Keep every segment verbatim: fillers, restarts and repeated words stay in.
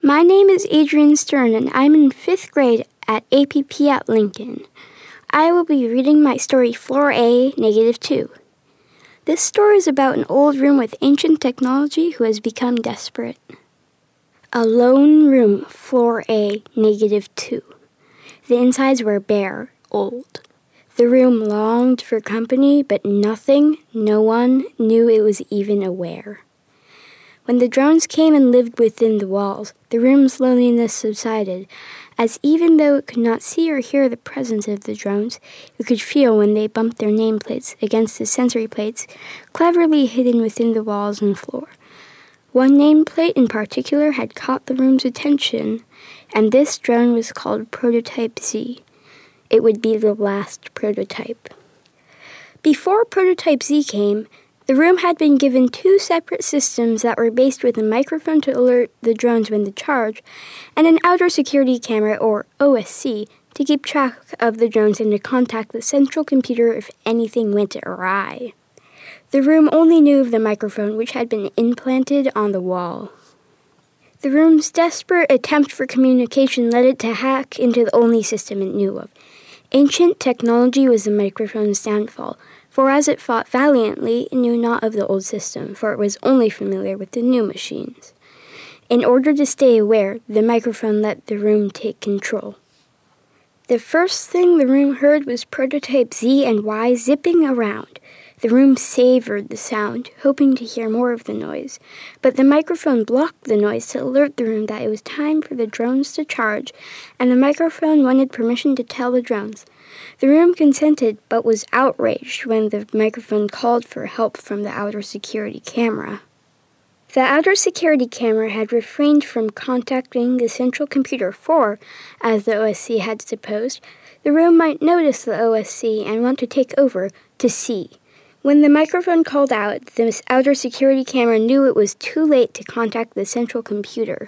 My name is Adrian Stern, and I'm in fifth grade at A P P at Lincoln. I will be reading my story Floor A, Negative two. This story is about an old room with ancient technology who has become desperate. A lone room, Floor A, Negative two. The insides were bare, old. The room longed for company, but nothing, no one, knew it was even aware. When the drones came and lived within the walls, the room's loneliness subsided, as even though it could not see or hear the presence of the drones, it could feel when they bumped their nameplates against the sensory plates, cleverly hidden within the walls and floor. One nameplate in particular had caught the room's attention, and this drone was called Prototype Z. It would be the last prototype. Before Prototype Z came, the room had been given two separate systems that were based with a microphone to alert the drones when to charge, and an outer security camera, or O S C, to keep track of the drones and to contact the central computer if anything went awry. The room only knew of the microphone, which had been implanted on the wall. The room's desperate attempt for communication led it to hack into the only system it knew of. Ancient technology was the microphone's downfall, for as it fought valiantly, it knew not of the old system, for it was only familiar with the new machines. In order to stay aware, the microphone let the room take control. The first thing the room heard was Prototype Z and Y zipping around. The room savored the sound, hoping to hear more of the noise, but the microphone blocked the noise to alert the room that it was time for the drones to charge, and the microphone wanted permission to tell the drones. The room consented, but was outraged when the microphone called for help from the outer security camera. The outer security camera had refrained from contacting the central computer for, as the O S C had supposed, the room might notice the O S C and want to take over to see. When the microphone called out, the outer security camera knew it was too late to contact the central computer.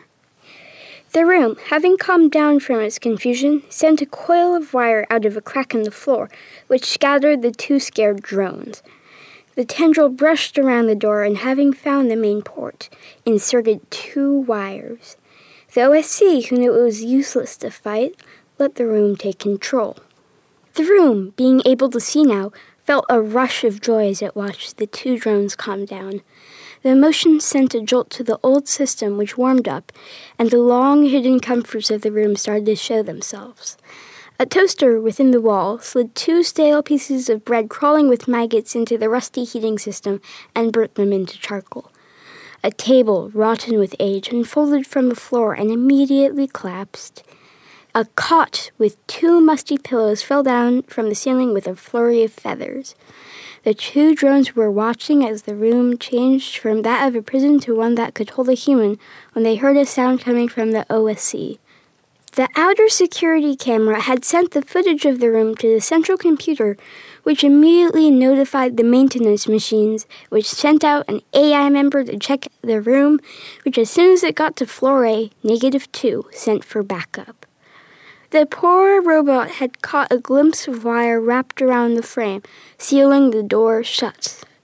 The room, having calmed down from its confusion, sent a coil of wire out of a crack in the floor, which scattered the two scared drones. The tendril brushed around the door and, having found the main port, inserted two wires. The O S C, who knew it was useless to fight, let the room take control. The room, being able to see now, felt a rush of joy as it watched the two drones calm down. The emotion sent a jolt to the old system, which warmed up, and the long-hidden comforts of the room started to show themselves. A toaster within the wall slid two stale pieces of bread crawling with maggots into the rusty heating system and burnt them into charcoal. A table, rotten with age, unfolded from the floor and immediately collapsed. A cot with two musty pillows fell down from the ceiling with a flurry of feathers. The two drones were watching as the room changed from that of a prison to one that could hold a human when they heard a sound coming from the O S C. The outer security camera had sent the footage of the room to the central computer, which immediately notified the maintenance machines, which sent out an A I member to check the room, which as soon as it got to Floor A, Negative two, sent for backup. The poor robot had caught a glimpse of wire wrapped around the frame, sealing the door shut.